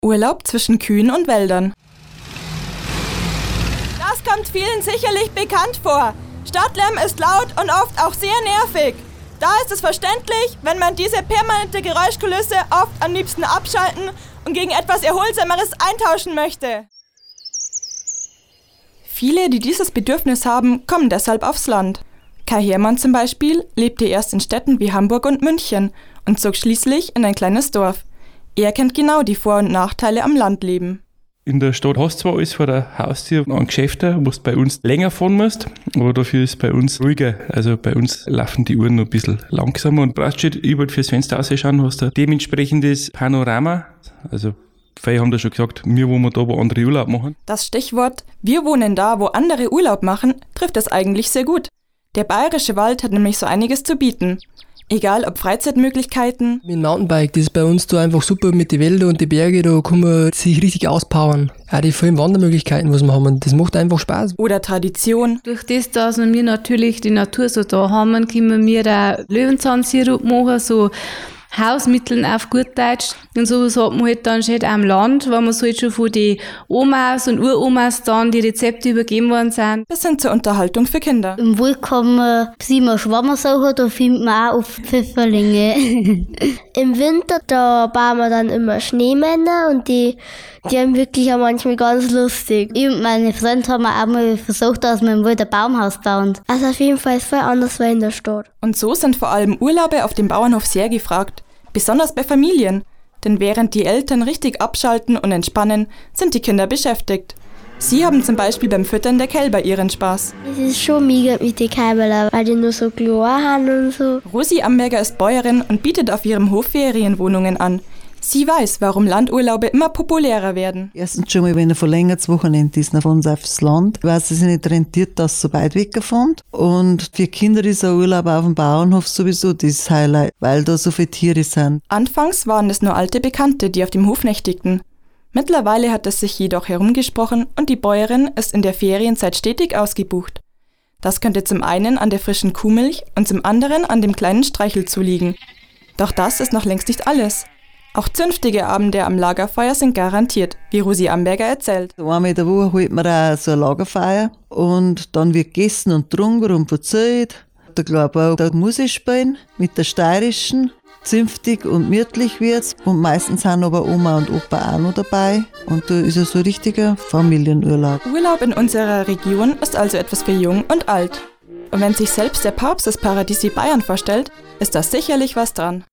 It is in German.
Urlaub zwischen Kühen und Wäldern. Das kommt vielen sicherlich bekannt vor. Stadtlärm ist laut und oft auch sehr nervig. Da ist es verständlich, wenn man diese permanente Geräuschkulisse oft am liebsten abschalten und gegen etwas Erholsameres eintauschen möchte. Viele, die dieses Bedürfnis haben, kommen deshalb aufs Land. Kai Hermann zum Beispiel lebte erst in Städten wie Hamburg und München und zog schließlich in ein kleines Dorf. Er kennt genau die Vor- und Nachteile am Landleben. In der Stadt hast du zwar alles vor der Haustür an Geschäften, wo du bei uns länger fahren musst, aber dafür ist es bei uns ruhiger. Also bei uns laufen die Uhren noch ein bisschen langsamer und brauchst schon überall fürs Fenster rausschauen, hast du dementsprechendes Panorama. Also viele haben da schon gesagt, wir wohnen da, wo andere Urlaub machen. Das Stichwort „Wir wohnen da, wo andere Urlaub machen" trifft es eigentlich sehr gut. Der bayerische Wald hat nämlich so einiges zu bieten. Egal ob Freizeitmöglichkeiten. Mit dem Mountainbike, das ist bei uns da einfach super mit den Wäldern und den Bergen, da kann man sich richtig auspowern. Auch die vielen Wandermöglichkeiten, was wir haben, das macht einfach Spaß. Oder Tradition. Durch das, dass wir natürlich die Natur so da haben, können wir da Löwenzahnsirup machen, so Hausmitteln auf gut Deutsch. Und sowas hat man halt dann schon am Land, weil man so halt schon von den Omas und Uromas dann die Rezepte übergeben worden sind. Bis hin zur Unterhaltung für Kinder. Im Wald kann man sehen, Schwammersachen, da findet man auch oft Pfifferlinge. Im Winter, da bauen wir dann immer Schneemänner und die haben wirklich auch manchmal ganz lustig. Ich und meine Freunde haben auch mal versucht, dass wir im Wald ein Baumhaus bauen. Also auf jeden Fall ist es voll anders wie in der Stadt. Und so sind vor allem Urlaube auf dem Bauernhof sehr gefragt. Besonders bei Familien. Denn während die Eltern richtig abschalten und entspannen, sind die Kinder beschäftigt. Sie haben zum Beispiel beim Füttern der Kälber ihren Spaß. Es ist schon mega mit den Kälberlern, weil die nur so klar haben und so. Rosi Amberger ist Bäuerin und bietet auf ihrem Hof Ferienwohnungen an. Sie weiß, warum Landurlaube immer populärer werden. Erstens schon mal, wenn ein verlängertes Wochenende ist, von uns aufs Land, weil es sich nicht rentiert, dass es so weit wegkommt. Und für Kinder ist ein Urlaub auf dem Bauernhof sowieso das Highlight, weil da so viele Tiere sind. Anfangs waren es nur alte Bekannte, die auf dem Hof nächtigten. Mittlerweile hat es sich jedoch herumgesprochen und die Bäuerin ist in der Ferienzeit stetig ausgebucht. Das könnte zum einen an der frischen Kuhmilch und zum anderen an dem kleinen Streichelzoo liegen. Doch das ist noch längst nicht alles. Auch zünftige Abende am Lagerfeuer sind garantiert, wie Rosi Amberger erzählt. Einmal in der Woche holt man auch so ein Lagerfeuer und dann wird gegessen und getrunken und verzählt. Der Glaube, da muss ich spielen mit der steirischen, zünftig und gemütlich wird's. Und meistens sind aber Oma und Opa auch noch dabei. Und da ist es so ein richtiger Familienurlaub. Urlaub in unserer Region ist also etwas für Jung und Alt. Und wenn sich selbst der Papst das Paradies wie Bayern vorstellt, ist da sicherlich was dran.